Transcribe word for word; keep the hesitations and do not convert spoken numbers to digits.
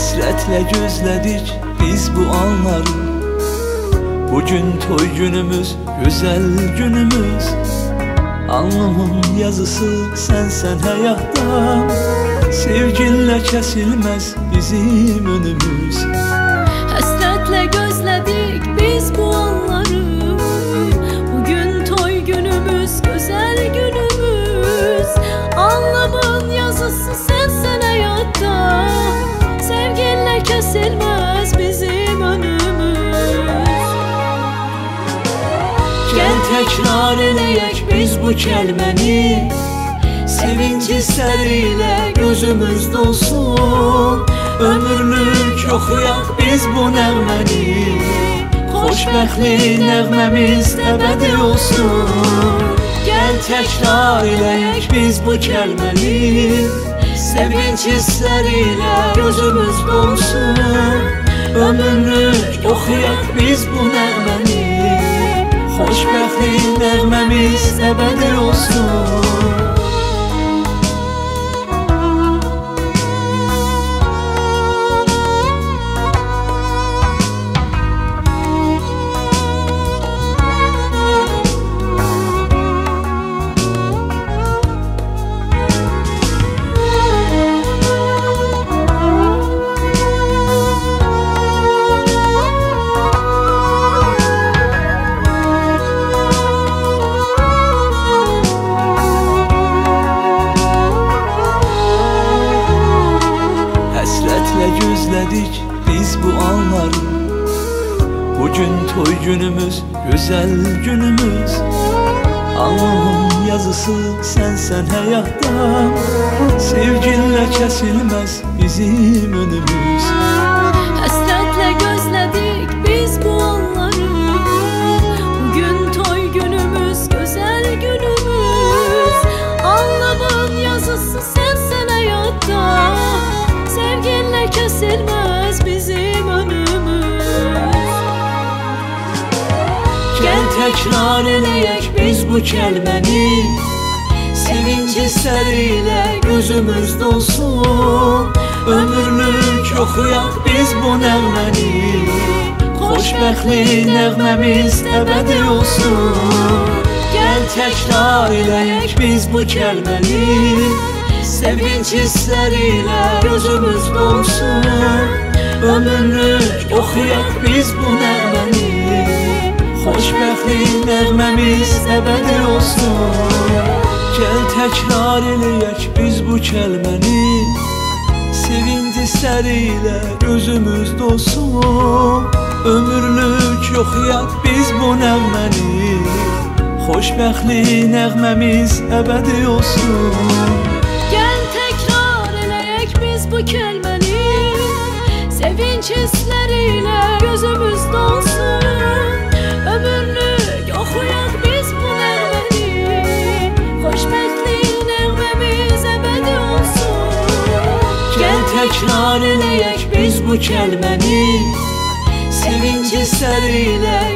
Həsrətlə gözlədik biz bu anları. Bugün toy günümüz, gözəl günümüz. Alnımın yazısı sənsən həyatda. Sevginlə kəsilməz bizim önümüz. Həsrətlə gözlədik biz bu anları. Bugün toy günümüz, gözəl günümüz. Alnımın yazısı sənsən həyatda. Sevginlə kəsilməz bizim önümüz. Gəl təkrar eləyək biz bu kəlməni. Sevinç hisslərilə gözümüz dolsun. Ömürlük oxuyaq biz bu nəğməni. Xoşbəxtlik nəğməmiz əbədi olsun. Gəl təkrar eləyək biz bu kəlməni. Sevinç hisslərilə gözümüz dolsun. Ömürlük oxuyaq biz bu nəğməni. Xoşbəxtlik nəğməmiz əbədi olsun. Gözlədik biz bu anları. Bugün toy günümüz, gözəl günümüz. Alnımın yazısı sənsən həyatda. Sevginlə kəsilməz bizim önümüz. Həsrətlə gözlədik biz bu anları. Bugün toy günümüz, gözəl günümüz. Alnımın yazısı sənsən həyatda. Sevginlə kəsilməz bizim önümüz. Gəl təkrar eləyək biz bu kəlməni. Sevinç hisslərilə gözümüz dolsun. Ömürlük oxuyaq biz bu nəğməni. Xoşbəxtlik nəğməmiz əbədi olsun. Gəl təkrar eləyək biz bu kəlməni. Sevinç hisslərilə gözümüz dolsun. Ömürlük oxuyaq biz bu nəğməni. Xoşbəxtlik nəğməmiz əbədi olsun. Gəl təkrar eləyək biz bu kəlməni. Sevinç hisslərilə gözümüz dolsun. Ömürlük oxuyaq biz bu nəğməni. Xoşbəxtlik nəğməmiz əbədi olsun. Bu kəlməni. Sevinç hisslərilə gözümüz dolsun. Ömürlük oxuyaq biz bu nəğməni. Xoşbəxtlik nəğməmiz əbədi olsun. Gəl təkrar eləyək biz bu kəlməni. Sevinç hisslərilə